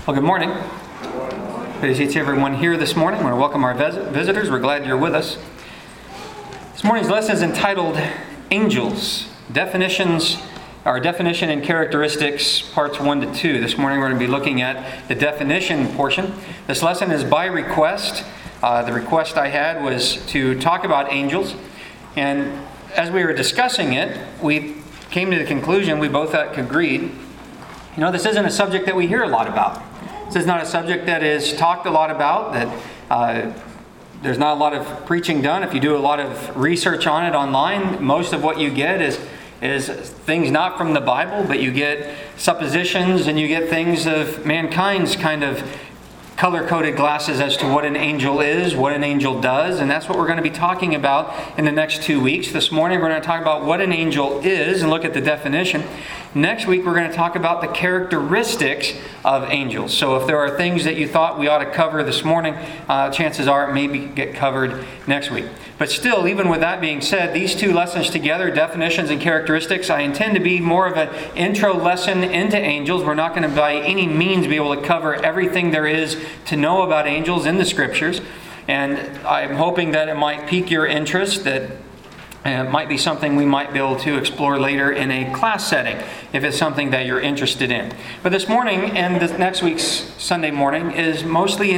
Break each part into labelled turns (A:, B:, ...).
A: Well, good morning. Good to see everyone here this morning. I want to welcome our visitors. We're glad you're with us. This morning's lesson is entitled Angels, Definition and Characteristics, Parts 1 to 2. This morning we're going to be looking at the definition portion. This lesson is by request. The request I had was to talk about angels. And as we were discussing it, we came to the conclusion, we both agreed, this isn't a subject that we hear a lot about. This is not a subject that is talked a lot about, that there's not a lot of preaching done. If you do a lot of research on it online, most of what you get is things not from the Bible, but you get suppositions and you get things of mankind's kind of color-coded glasses as to what an angel is, what an angel does, and that's what we're going to be talking about in the next 2 weeks. This morning we're going to talk about what an angel is and look at the definition. Next week we're going to talk about the characteristics of angels. So if there are things that you thought we ought to cover this morning, chances are it may get covered next week. But still, even with that being said, these two lessons together, definitions and characteristics, I intend to be more of an intro lesson into angels. We're not going to by any means be able to cover everything there is to know about angels in the Scriptures. And I'm hoping that it might pique your interest, that it might be something we might be able to explore later in a class setting, if it's something that you're interested in. But this morning and this next week's Sunday morning is mostly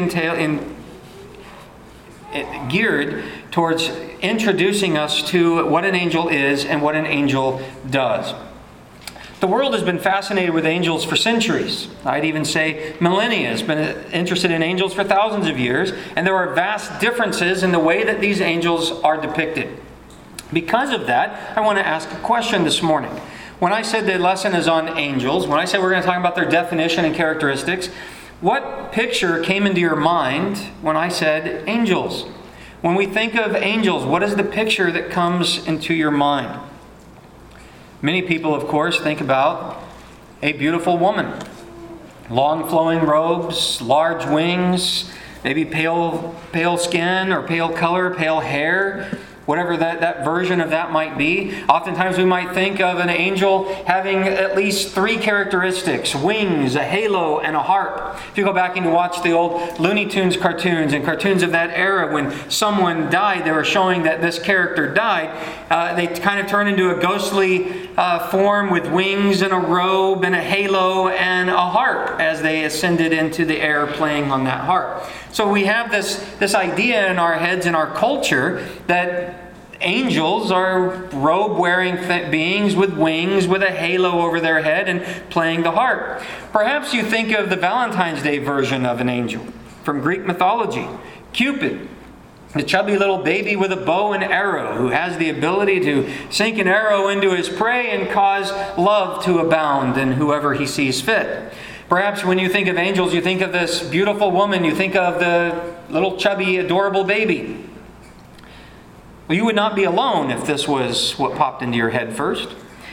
A: geared towards introducing us to what an angel is and what an angel does. The world has been fascinated with angels for centuries. I'd even say millennia has been interested in angels for thousands of years, and there are vast differences in the way that these angels are depicted. Because of that, I want to ask a question this morning. When I said the lesson is on angels, when I said we're going to talk about their definition and characteristics, what picture came into your mind when I said angels? When we think of angels, what is the picture that comes into your mind? Many people, of course, think about a beautiful woman. Long flowing robes, large wings, maybe pale skin or pale color, pale hair. Whatever that version of that might be. Oftentimes we might think of an angel having at least three characteristics: wings, a halo, and a harp. If you go back and you watch the old Looney Tunes cartoons and cartoons of that era, when someone died, they were showing that this character died. They kind of turn into a ghostly form with wings and a robe and a halo and a harp as they ascended into the air playing on that harp. So we have this idea in our heads, in our culture, that angels are robe-wearing beings with wings, with a halo over their head and playing the harp. Perhaps you think of the Valentine's Day version of an angel from Greek mythology, Cupid, the chubby little baby with a bow and arrow who has the ability to sink an arrow into his prey and cause love to abound in whoever he sees fit. Perhaps when you think of angels, you think of this beautiful woman, you think of the little chubby, adorable baby. Well, you would not be alone if this was what popped into your head first.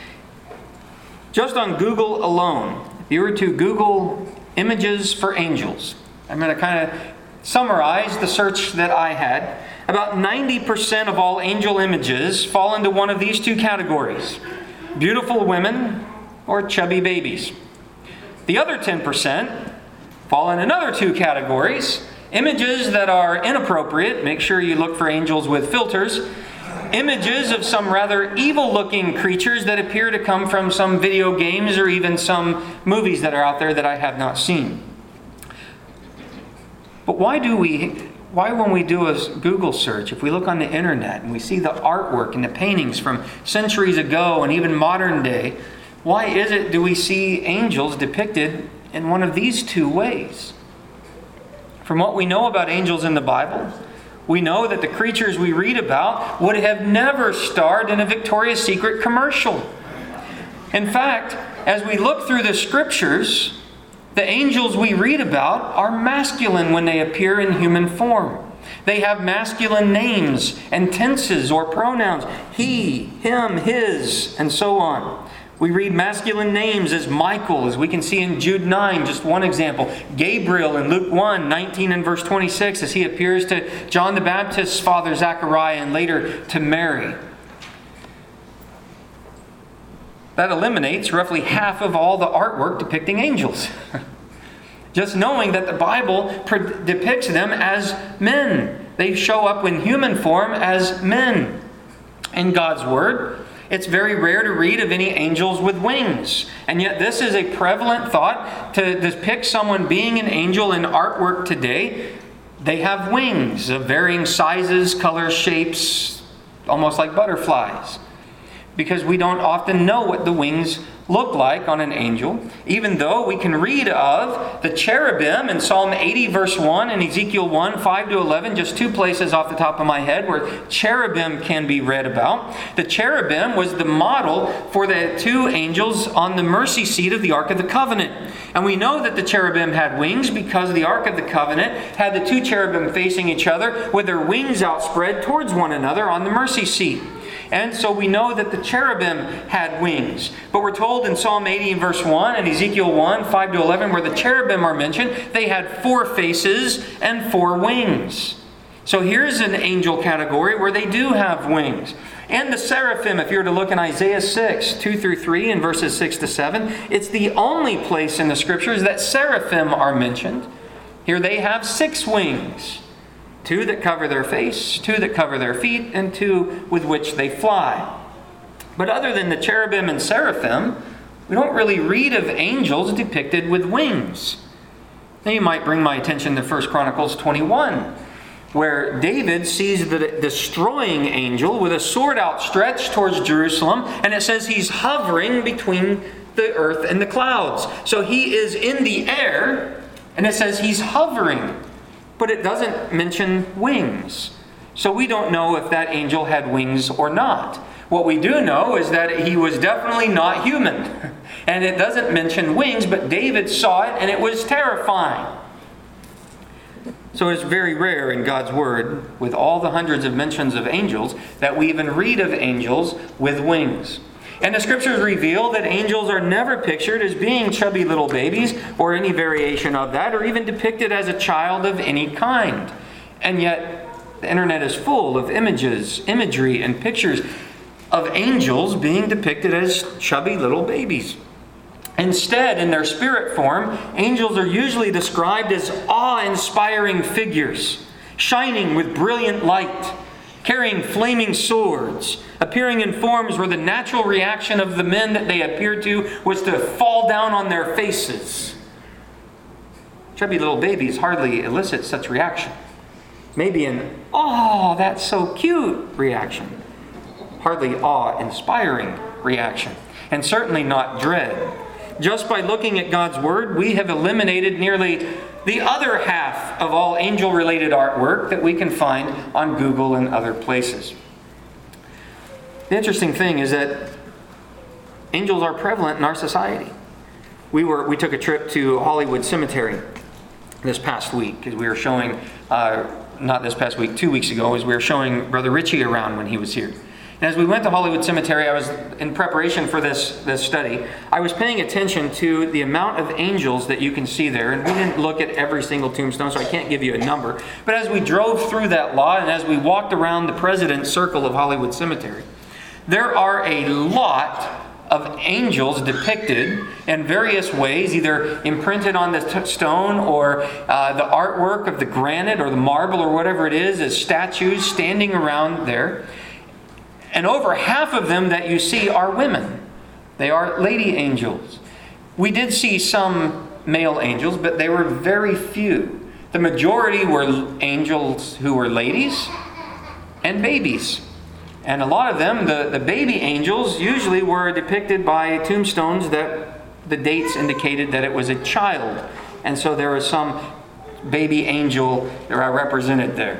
A: Just on Google alone, if you were to Google images for angels, I'm going to kind of summarize the search that I had. About 90% of all angel images fall into one of these two categories: beautiful women or chubby babies. The other 10% fall in another two categories: images that are inappropriate. Make sure you look for angels with filters. Images of some rather evil-looking creatures that appear to come from some video games or even some movies that are out there that I have not seen. But why when we do a Google search, if we look on the internet and we see the artwork and the paintings from centuries ago and even modern day, why is it do we see angels depicted in one of these two ways? From what we know about angels in the Bible, we know that the creatures we read about would have never starred in a Victoria's Secret commercial. In fact, as we look through the Scriptures, the angels we read about are masculine when they appear in human form. They have masculine names and tenses or pronouns: he, him, his, and so on. We read masculine names as Michael, as we can see in Jude 9, just one example. Gabriel in Luke 1, 19 and verse 26, as he appears to John the Baptist's father Zechariah and later to Mary. That eliminates roughly half of all the artwork depicting angels. Just knowing that the Bible depicts them as men. They show up in human form as men in God's Word. It's very rare to read of any angels with wings. And yet this is a prevalent thought to depict someone being an angel in artwork today. They have wings of varying sizes, colors, shapes, almost like butterflies. Because we don't often know what the wings look like on an angel, even though we can read of the cherubim in Psalm 80 verse 1 and Ezekiel 1, 5 to 11, just two places off the top of my head where cherubim can be read about. The cherubim was the model for the two angels on the mercy seat of the Ark of the Covenant. And we know that the cherubim had wings because the Ark of the Covenant had the two cherubim facing each other with their wings outspread towards one another on the mercy seat. And so we know that the cherubim had wings. But we're told in Psalm 80 and verse 1 and Ezekiel 1, 5 to 11, where the cherubim are mentioned, they had 4 faces and 4 wings. So here's an angel category where they do have wings. And the seraphim, if you were to look in Isaiah 6, 2 through 3 and verses 6 to 7, it's the only place in the Scriptures that seraphim are mentioned. Here they have 6 wings. 2 that cover their face, 2 that cover their feet, and 2 with which they fly. But other than the cherubim and seraphim, we don't really read of angels depicted with wings. Now you might bring my attention to 1 Chronicles 21, where David sees the destroying angel with a sword outstretched towards Jerusalem, and it says he's hovering between the earth and the clouds. So he is in the air, and it says he's hovering. But it doesn't mention wings. So we don't know if that angel had wings or not. What we do know is that he was definitely not human. And it doesn't mention wings, but David saw it and it was terrifying. So it's very rare in God's Word, with all the hundreds of mentions of angels, that we even read of angels with wings. And the Scriptures reveal that angels are never pictured as being chubby little babies or any variation of that, or even depicted as a child of any kind. And yet, the internet is full of imagery, and pictures of angels being depicted as chubby little babies. Instead, in their spirit form, angels are usually described as awe-inspiring figures, shining with brilliant light, carrying flaming swords, appearing in forms where the natural reaction of the men that they appeared to was to fall down on their faces. Chubby little babies hardly elicit such reaction. Maybe an, "Oh, that's so cute" reaction. Hardly awe-inspiring reaction. And certainly not dread. Just by looking at God's Word, we have eliminated nearly the other half of all angel-related artwork that we can find on Google and other places. The interesting thing is that angels are prevalent in our society. We took a trip to Hollywood Cemetery this past week, because we were showing, not this past week, 2 weeks ago, as we were showing Brother Richie around when he was here. And as we went to Hollywood Cemetery, I was in preparation for this study, I was paying attention to the amount of angels that you can see there. And we didn't look at every single tombstone, so I can't give you a number. But as we drove through that lot and as we walked around the President's Circle of Hollywood Cemetery, there are a lot of angels depicted in various ways, either imprinted on the stone or the artwork of the granite or the marble or whatever it is as statues standing around there. And over half of them that you see are women. They are lady angels. We did see some male angels, but they were very few. The majority were angels who were ladies and babies. And a lot of them, the baby angels, usually were depicted by tombstones that the dates indicated that it was a child. And so there was some baby angel represented there.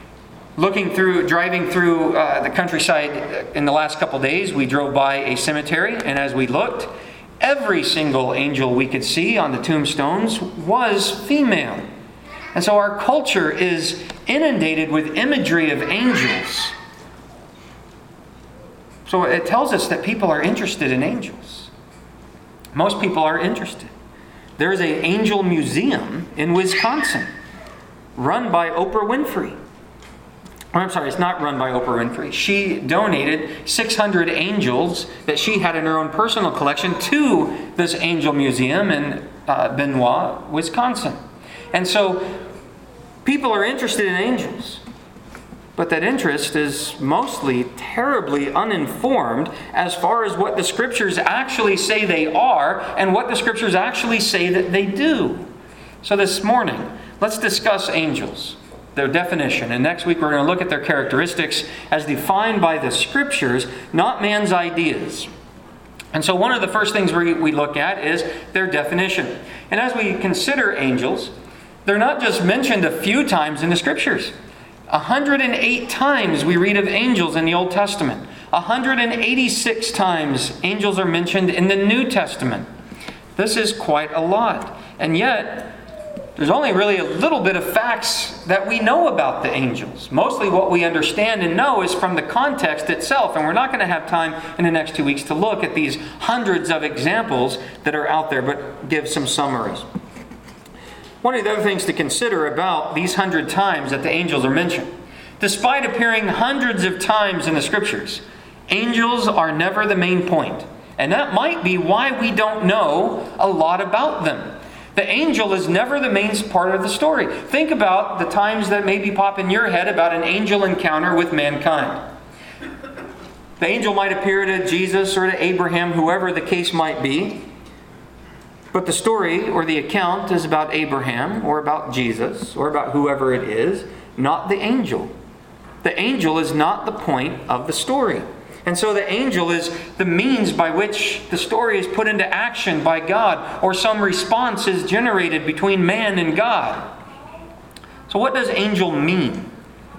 A: Driving through the countryside in the last couple days, we drove by a cemetery, and as we looked, every single angel we could see on the tombstones was female. And so our culture is inundated with imagery of angels. So it tells us that people are interested in angels. Most people are interested. There is an angel museum in Wisconsin run by Oprah Winfrey. I'm sorry, it's not run by Oprah Winfrey. She donated 600 angels that she had in her own personal collection to this angel museum, and Benoit, Wisconsin. And so people are interested in angels. But that interest is mostly terribly uninformed as far as what the Scriptures actually say they are and what the Scriptures actually say that they do. So this morning, let's discuss angels, their definition. And next week we're going to look at their characteristics as defined by the Scriptures, not man's ideas. And so one of the first things we look at is their definition. And as we consider angels, they're not just mentioned a few times in the Scriptures. 108 times we read of angels in the Old Testament. 186 times angels are mentioned in the New Testament. This is quite a lot. And yet, there's only really a little bit of facts that we know about the angels. Mostly what we understand and know is from the context itself. And we're not going to have time in the next 2 weeks to look at these hundreds of examples that are out there, but give some summaries. One of the other things to consider about these 100 times that the angels are mentioned, despite appearing hundreds of times in the Scriptures, angels are never the main point. And that might be why we don't know a lot about them. The angel is never the main part of the story. Think about the times that maybe pop in your head about an angel encounter with mankind. The angel might appear to Jesus or to Abraham, whoever the case might be. But the story or the account is about Abraham or about Jesus or about whoever it is, not the angel. The angel is not the point of the story. And so the angel is the means by which the story is put into action by God, or some response is generated between man and God. So what does angel mean?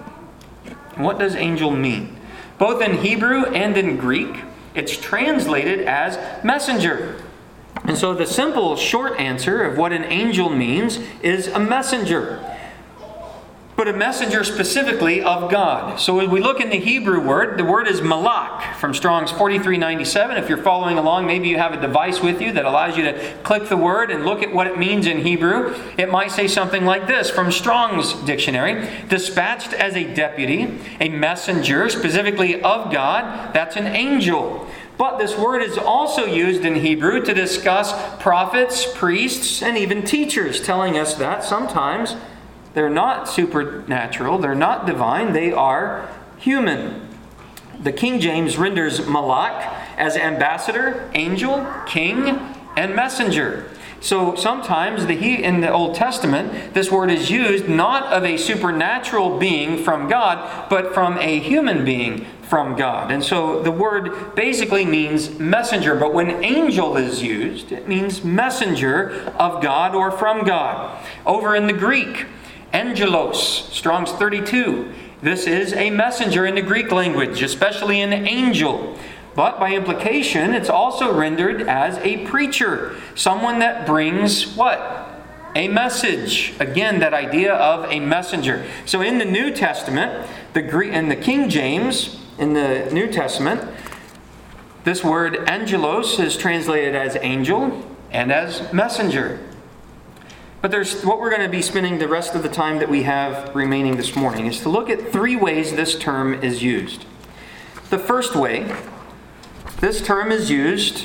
A: What does angel mean? Both in Hebrew and in Greek, it's translated as messenger. And so the simple short answer of what an angel means is a messenger. But a messenger specifically of God. So when we look in the Hebrew word, the word is malak from Strong's 4397. If you're following along, maybe you have a device with you that allows you to click the word and look at what it means in Hebrew. It might say something like this from Strong's dictionary. Dispatched as a deputy, a messenger specifically of God, that's an angel. But this word is also used in Hebrew to discuss prophets, priests, and even teachers, telling us that sometimes they're not supernatural, they're not divine, they are human. The King James renders malak as ambassador, angel, king, and messenger. So sometimes in the Old Testament, this word is used not of a supernatural being from God, but from a human being from God. And so the word basically means messenger. But when angel is used, it means messenger of God or from God. Over in the Greek, angelos, Strong's 32. This is a messenger in the Greek language, especially an angel. But by implication, it's also rendered as a preacher. Someone that brings what? A message. Again, that idea of a messenger. So in the New Testament, in the King James, in the New Testament, this word angelos is translated as angel and as messenger. But there's what we're going to be spending the rest of the time that we have remaining this morning is to look at 3 ways this term is used. The first way, this term is used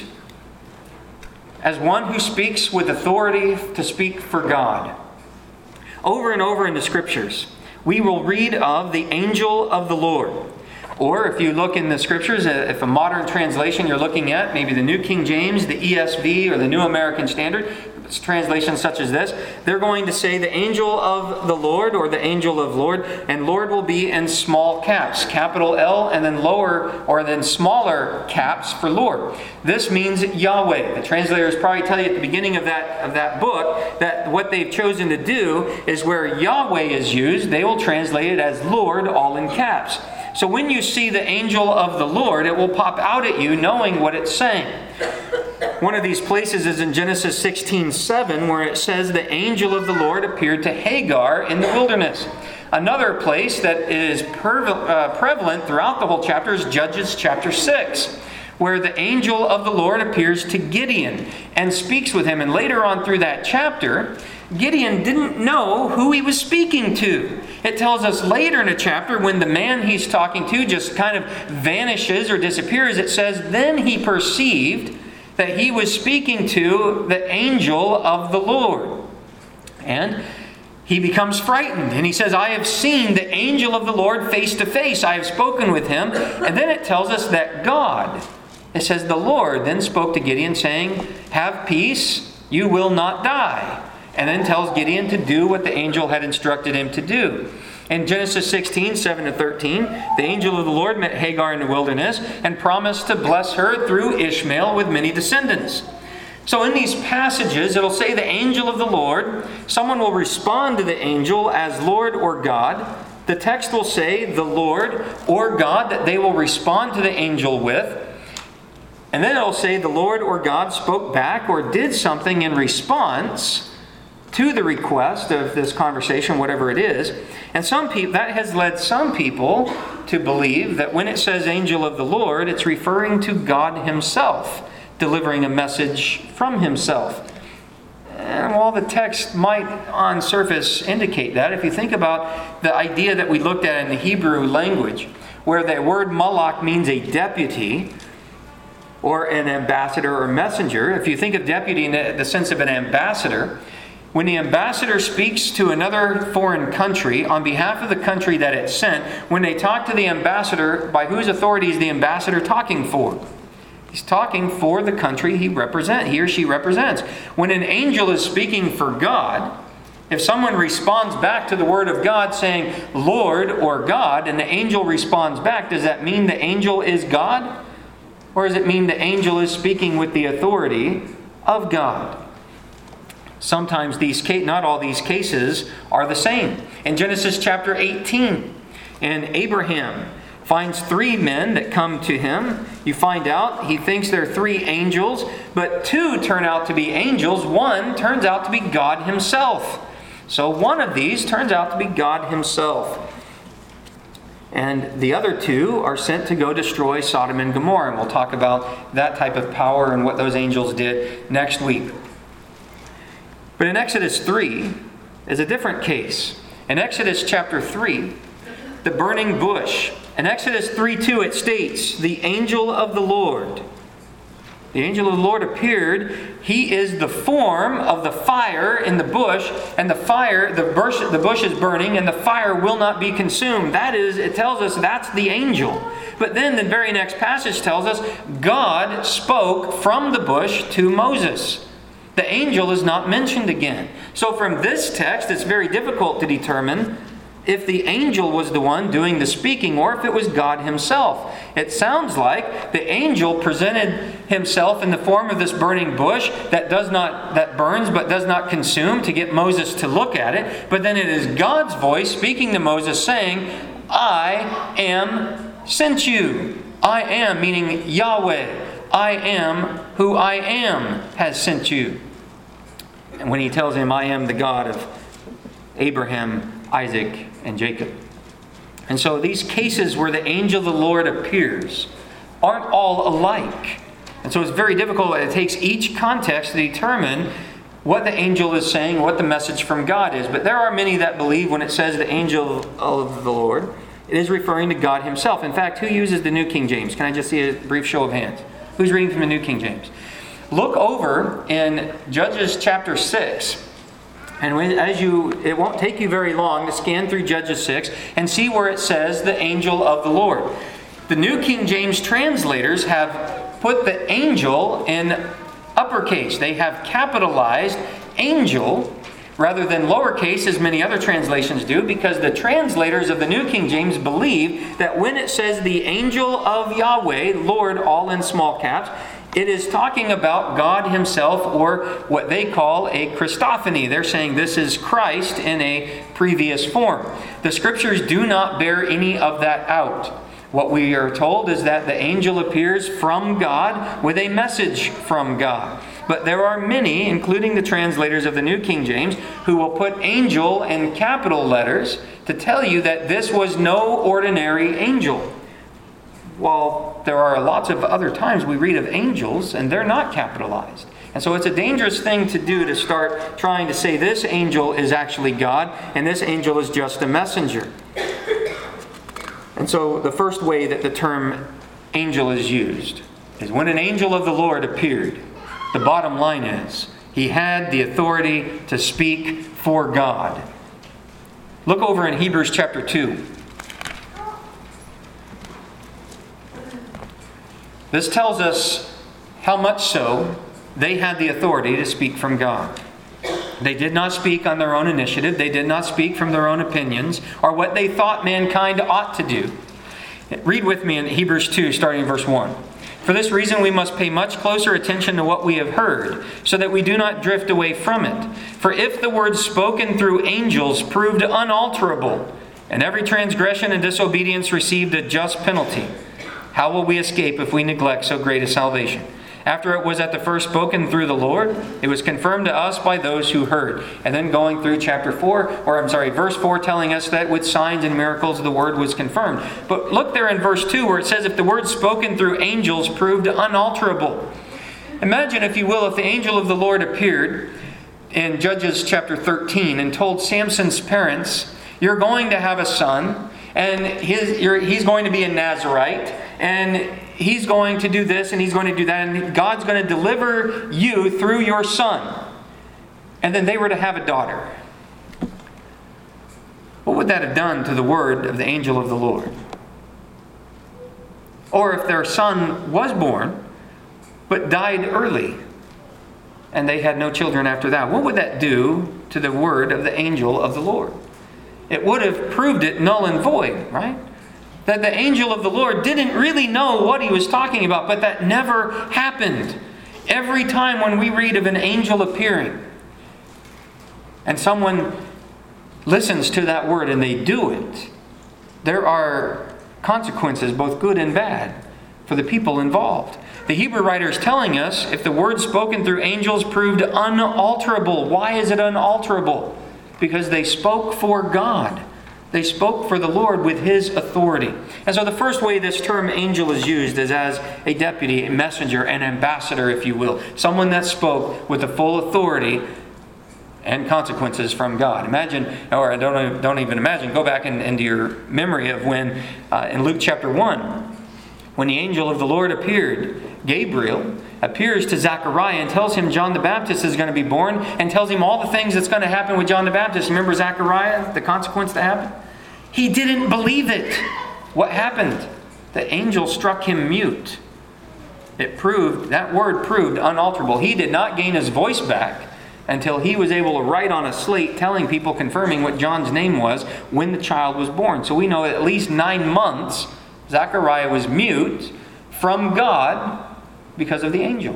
A: as one who speaks with authority to speak for God. Over and over in the Scriptures, we will read of the angel of the Lord. Or if you look in the Scriptures, if a modern translation you're looking at, maybe the New King James, the ESV, or the New American Standard, translations such as this, they're going to say the angel of the Lord or the angel of Lord, and Lord will be in small caps, capital L, and then lower or then smaller caps for Lord. This means Yahweh. The translators probably tell you at the beginning of that book that what they've chosen to do is where Yahweh is used, they will translate it as Lord, all in caps. So when you see the angel of the Lord, it will pop out at you knowing what it's saying. One of these places is in Genesis 16:7, where it says the angel of the Lord appeared to Hagar in the wilderness. Another place that is prevalent throughout the whole chapter is Judges chapter 6, where the angel of the Lord appears to Gideon and speaks with him. And later on through that chapter, Gideon didn't know who he was speaking to. It tells us later in the chapter when the man he's talking to just kind of vanishes or disappears, it says, then he perceived that he was speaking to the angel of the Lord. And he becomes frightened, and he says, I have seen the angel of the Lord face to face. I have spoken with him. And then it tells us that God, it says, the Lord then spoke to Gideon, saying, have peace, you will not die. And then tells Gideon to do what the angel had instructed him to do. In Genesis 16, 7-13, the angel of the Lord met Hagar in the wilderness and promised to bless her through Ishmael with many descendants. So in these passages, it'll say the angel of the Lord. Someone will respond to the angel as Lord or God. The text will say the Lord or God that they will respond to the angel with. And then it'll say the Lord or God spoke back or did something in response to the request of this conversation, whatever it is. And some people, that has led some people to believe that when it says angel of the Lord, it's referring to God himself, delivering a message from himself. And while the text might on surface indicate that, if you think about the idea that we looked at in the Hebrew language, where the word malach means a deputy, or an ambassador or messenger. If you think of deputy in the sense of an ambassador, when the ambassador speaks to another foreign country on behalf of the country that it sent, when they talk to the ambassador, by whose authority is the ambassador talking for? He's talking for the country he or she represents. When an angel is speaking for God, if someone responds back to the word of God saying, Lord or God, and the angel responds back, does that mean the angel is God? Or does it mean the angel is speaking with the authority of God? Sometimes not all these cases are the same. In Genesis chapter 18, and Abraham finds 3 men that come to him. You find out he thinks they're 3 angels, but 2 turn out to be angels. 1 turns out to be God himself. So one of these turns out to be God himself. And the other 2 are sent to go destroy Sodom and Gomorrah. And we'll talk about that type of power and what those angels did next week. But in Exodus 3 is a different case. In Exodus chapter 3, the burning bush. In Exodus 3:2 it states, the angel of the Lord. The angel of the Lord appeared. He is the form of the fire in the bush, and the bush is burning, and the fire will not be consumed. That is, it tells us that's the angel. But then the very next passage tells us God spoke from the bush to Moses. The angel is not mentioned again. So from this text, it's very difficult to determine if the angel was the one doing the speaking or if it was God himself. It sounds like the angel presented himself in the form of this burning bush that burns but does not consume, to get Moses to look at it. But then it is God's voice speaking to Moses saying, I am sent you. I am, meaning Yahweh. I am who I am has sent you. And when he tells him, I am the God of Abraham, Isaac, and Jacob. And so these cases where the angel of the Lord appears aren't all alike. And so it's very difficult. It takes each context to determine what the angel is saying, what the message from God is. But there are many that believe when it says the angel of the Lord, it is referring to God himself. In fact, who uses the New King James? Can I just see a brief show of hands? Who's reading from the New King James? Look over in Judges chapter 6. And it won't take you very long to scan through Judges 6 and see where it says the angel of the Lord. The New King James translators have put the angel in uppercase. They have capitalized angel rather than lowercase as many other translations do, because the translators of the New King James believe that when it says the angel of Yahweh, Lord, all in small caps, it is talking about God himself, or what they call a Christophany. They're saying this is Christ in a previous form. The scriptures do not bear any of that out. What we are told is that the angel appears from God with a message from God. But there are many, including the translators of the New King James, who will put angel in capital letters to tell you that this was no ordinary angel. While there are lots of other times we read of angels and they're not capitalized. And so it's a dangerous thing to do, to start trying to say this angel is actually God and this angel is just a messenger. And so the first way that the term angel is used is when an angel of the Lord appeared. The bottom line is, he had the authority to speak for God. Look over in Hebrews chapter 2. This tells us how much so they had the authority to speak from God. They did not speak on their own initiative. They did not speak from their own opinions or what they thought mankind ought to do. Read with me in Hebrews 2, starting in verse 1. For this reason we must pay much closer attention to what we have heard, so that we do not drift away from it. For if the word spoken through angels proved unalterable, and every transgression and disobedience received a just penalty, how will we escape if we neglect so great a salvation? After it was at the first spoken through the Lord, it was confirmed to us by those who heard. And then going through verse 4 telling us that with signs and miracles the word was confirmed. But look there in verse 2 where it says, if the word spoken through angels proved unalterable. Imagine, if you will, if the angel of the Lord appeared in Judges chapter 13 and told Samson's parents, you're going to have a son, and he's going to be a Nazirite, and he's going to do this and he's going to do that, and God's going to deliver you through your son. And then they were to have a daughter. What would that have done to the word of the angel of the Lord? Or if their son was born, but died early, and they had no children after that, what would that do to the word of the angel of the Lord? It would have proved it null and void, right? That the angel of the Lord didn't really know what he was talking about, but that never happened. Every time when we read of an angel appearing, and someone listens to that word and they do it, there are consequences, both good and bad, for the people involved. The Hebrew writer is telling us if the word spoken through angels proved unalterable. Why is it unalterable? Because they spoke for God. They spoke for the Lord with His authority. And so the first way this term angel is used is as a deputy, a messenger, an ambassador, if you will. Someone that spoke with the full authority and consequences from God. Imagine, or don't even imagine, go back into your memory of when in Luke chapter 1, when the angel of the Lord appeared, Gabriel appears to Zechariah and tells him John the Baptist is going to be born, and tells him all the things that's going to happen with John the Baptist. Remember Zechariah, the consequence that happened? He didn't believe it. What happened? The angel struck him mute. That word proved unalterable. He did not gain his voice back until he was able to write on a slate telling people, confirming what John's name was when the child was born. So we know at least 9 months Zechariah was mute from God because of the angel.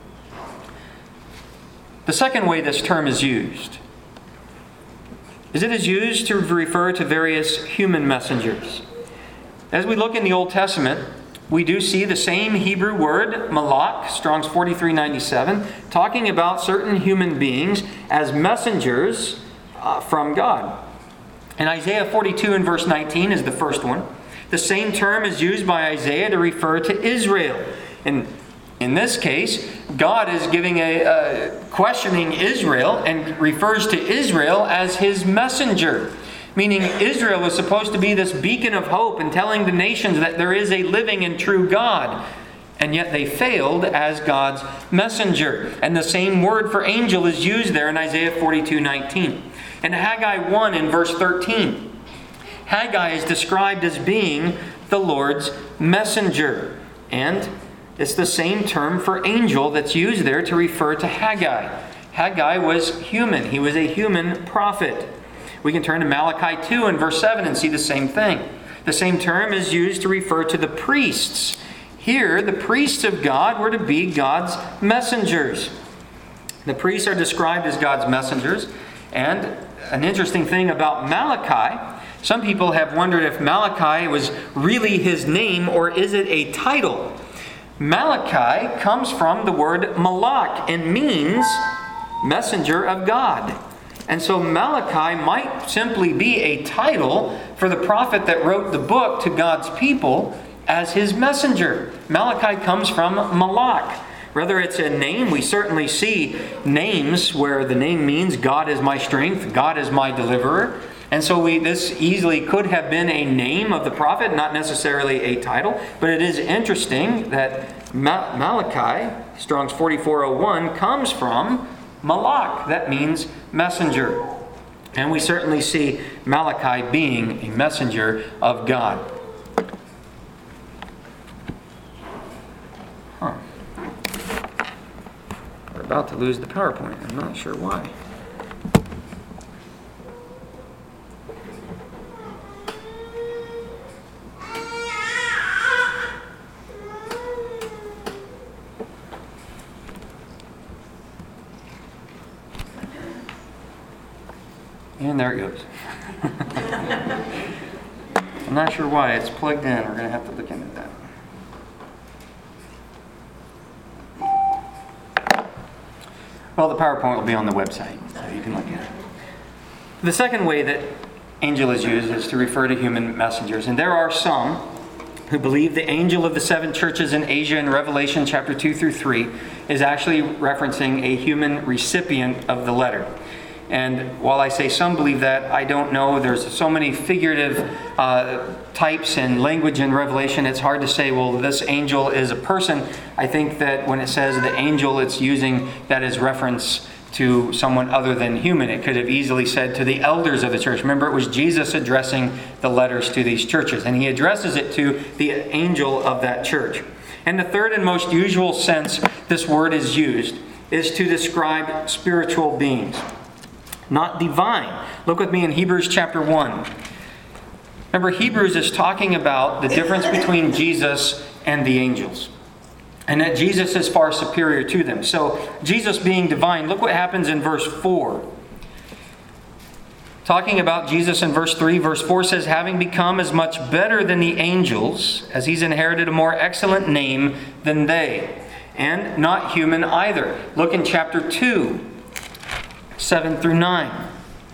A: The second way this term is used is it is used to refer to various human messengers. As we look in the Old Testament, we do see the same Hebrew word, malak, Strong's 4397, talking about certain human beings as messengers from God. And Isaiah 42 and verse 19 is the first one. The same term is used by Isaiah to refer to Israel. And in this case, God is giving questioning Israel and refers to Israel as His messenger. Meaning Israel was supposed to be this beacon of hope and telling the nations that there is a living and true God. And yet they failed as God's messenger. And the same word for angel is used there in Isaiah 42:19. And Haggai 1 in verse 13. Haggai is described as being the Lord's messenger. And it's the same term for angel that's used there to refer to Haggai. Haggai was human. He was a human prophet. We can turn to Malachi 2 and verse 7 and see the same thing. The same term is used to refer to the priests. Here, the priests of God were to be God's messengers. The priests are described as God's messengers. And an interesting thing about Malachi, some people have wondered if Malachi was really his name or is it a title. Malachi comes from the word malak and means messenger of God. And so Malachi might simply be a title for the prophet that wrote the book to God's people as his messenger. Malachi comes from malak. Whether it's a name, we certainly see names where the name means God is my strength, God is my deliverer. And so this easily could have been a name of the prophet, not necessarily a title. But it is interesting that Malachi, Strong's 4401, comes from Malak. That means messenger. And we certainly see Malachi being a messenger of God. We're about to lose the PowerPoint. I'm not sure why. And there it goes. I'm not sure why it's plugged in. We're going to have to look into that. Well, the PowerPoint will be on the website, so you can look at it. The second way that angel is used is to refer to human messengers. And there are some who believe the angel of the 7 churches in Asia in Revelation chapter 2 through 3 is actually referencing a human recipient of the letter. And while I say some believe that, I don't know. There's so many figurative types and language in Revelation, it's hard to say, well, this angel is a person. I think that when it says the angel, it's using that as reference to someone other than human. It could have easily said to the elders of the church. Remember, it was Jesus addressing the letters to these churches, and he addresses it to the angel of that church. And the third and most usual sense this word is used is to describe spiritual beings, not divine. Look with me in Hebrews chapter 1. Remember, Hebrews is talking about the difference between Jesus and the angels, and that Jesus is far superior to them. So, Jesus being divine, look what happens in verse 4. Talking about Jesus in verse 3, verse 4 says, having become as much better than the angels, as he's inherited a more excellent name than they, and not human either. Look in chapter 2, 7 through 9.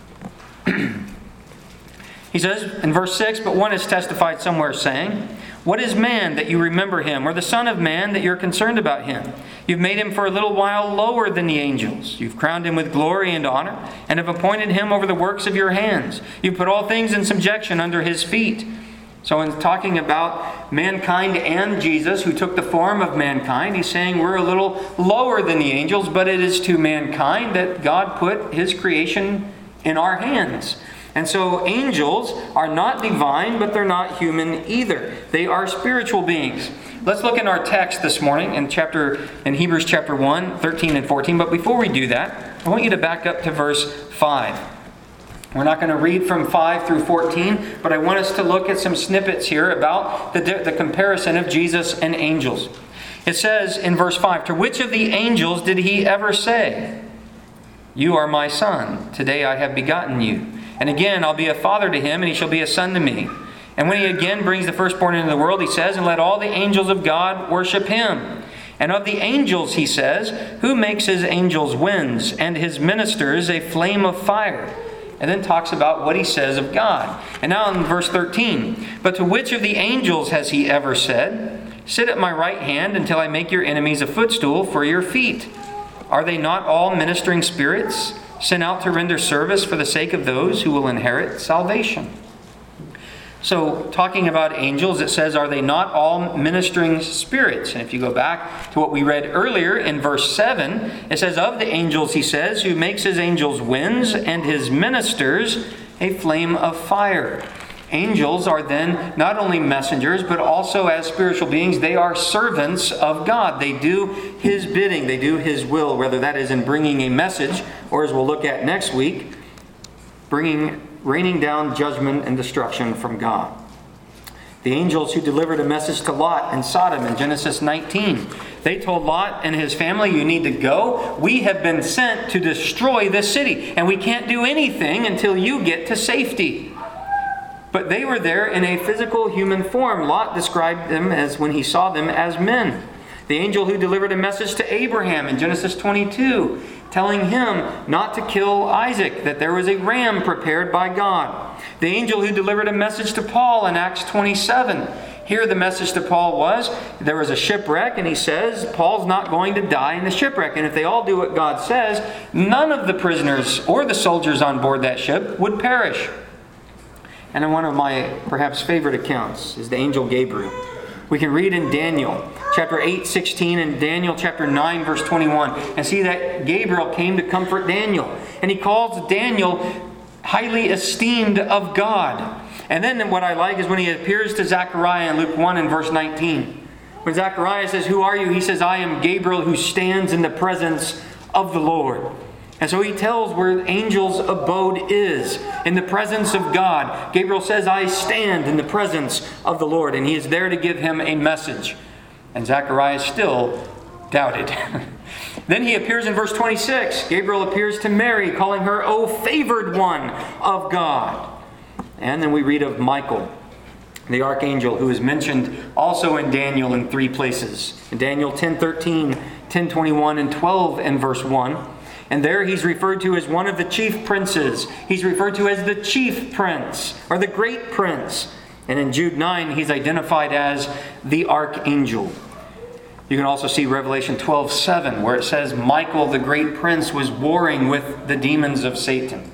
A: He says in verse 6, but one has testified somewhere saying, what is man that you remember him, or the son of man that you're concerned about him? You've made him for a little while lower than the angels. You've crowned him with glory and honor, and have appointed him over the works of your hands. You've put all things in subjection under his feet. So in talking about mankind and Jesus, who took the form of mankind, he's saying we're a little lower than the angels, but it is to mankind that God put his creation in our hands. And so angels are not divine, but they're not human either. They are spiritual beings. Let's look in our text this morning in Hebrews chapter 1, 13 and 14. But before we do that, I want you to back up to verse 5. We're not going to read from 5 through 14, but I want us to look at some snippets here about the comparison of Jesus and angels. It says in verse 5, to which of the angels did he ever say, you are my son, today I have begotten you. And again, I'll be a father to him, and he shall be a son to me. And when he again brings the firstborn into the world, he says, and let all the angels of God worship him. And of the angels, he says, who makes his angels winds, and his ministers a flame of fire? And then talks about what he says of God. And now in verse 13, but to which of the angels has he ever said, sit at my right hand until I make your enemies a footstool for your feet? Are they not all ministering spirits, sent out to render service for the sake of those who will inherit salvation? So, talking about angels, it says, are they not all ministering spirits? And if you go back to what we read earlier in verse 7, it says, of the angels, he says, who makes his angels winds and his ministers a flame of fire. Angels are then not only messengers, but also as spiritual beings, they are servants of God. They do his bidding. They do his will, whether that is in bringing a message, or as we'll look at next week, raining down judgment and destruction from God. The angels who delivered a message to Lot and Sodom in Genesis 19. They told Lot and his family, you need to go. We have been sent to destroy this city, and we can't do anything until you get to safety. But they were there in a physical human form. Lot described them as, when he saw them, as men. The angel who delivered a message to Abraham in Genesis 22, telling him not to kill Isaac, that there was a ram prepared by God. The angel who delivered a message to Paul in Acts 27. Here the message to Paul was, there was a shipwreck, and he says, Paul's not going to die in the shipwreck. And if they all do what God says, none of the prisoners or the soldiers on board that ship would perish. And in one of my perhaps favorite accounts is the angel Gabriel. We can read in Daniel chapter 8:16 and Daniel chapter 9 verse 21 and see that Gabriel came to comfort Daniel. And he calls Daniel highly esteemed of God. And then what I like is when he appears to Zechariah in Luke 1 and verse 19. When Zechariah says, "Who are you?" he says, "I am Gabriel who stands in the presence of the Lord." And so he tells where the angel's abode is, in the presence of God. Gabriel says, "I stand in the presence of the Lord." And he is there to give him a message. And Zechariah still doubted. Then he appears in verse 26. Gabriel appears to Mary, calling her, "O favored one of God." And then we read of Michael, the archangel, who is mentioned also in Daniel in 3 places. In Daniel 10:13, 10:21, and 12 in verse 1. And there he's referred to as one of the chief princes. He's referred to as the chief prince, or the great prince. And in Jude 9, he's identified as the archangel. You can also see Revelation 12:7, where it says Michael, the great prince, was warring with the demons of Satan.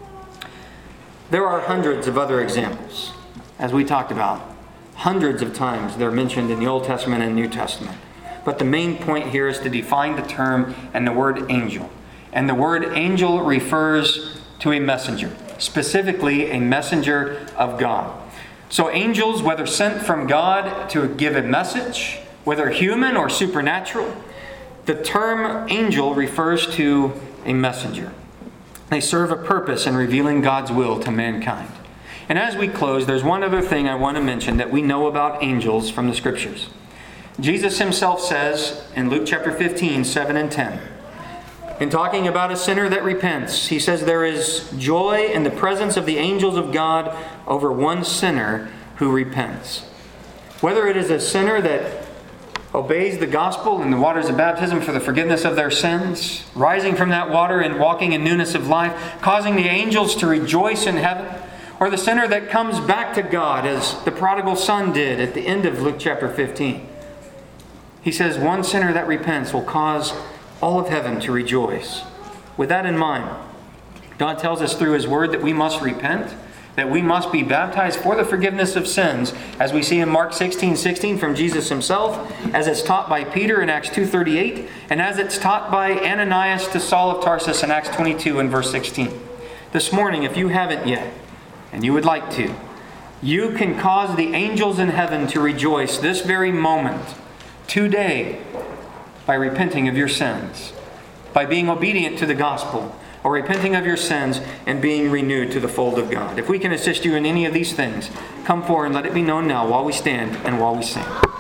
A: There are hundreds of other examples, as we talked about. Hundreds of times they're mentioned in the Old Testament and New Testament. But the main point here is to define the term and the word angel. And the word angel refers to a messenger, specifically a messenger of God. So angels, whether sent from God to give a message, whether human or supernatural, the term angel refers to a messenger. They serve a purpose in revealing God's will to mankind. And as we close, there's one other thing I want to mention that we know about angels from the Scriptures. Jesus himself says in Luke chapter 15, 7 and 10, in talking about a sinner that repents, he says there is joy in the presence of the angels of God over one sinner who repents. Whether it is a sinner that obeys the gospel in the waters of baptism for the forgiveness of their sins, rising from that water and walking in newness of life, causing the angels to rejoice in heaven, or the sinner that comes back to God as the prodigal son did at the end of Luke chapter 15. He says one sinner that repents will cause all of heaven to rejoice. With that in mind, God tells us through His Word that we must repent, that we must be baptized for the forgiveness of sins, as we see in Mark 16:16 from Jesus Himself, as it's taught by Peter in Acts 2:38, and as it's taught by Ananias to Saul of Tarsus in Acts 22 and verse 16. This morning, if you haven't yet, and you would like to, you can cause the angels in heaven to rejoice this very moment, today, by repenting of your sins, by being obedient to the gospel, or repenting of your sins and being renewed to the fold of God. If we can assist you in any of these things, come forward and let it be known now while we stand and while we sing.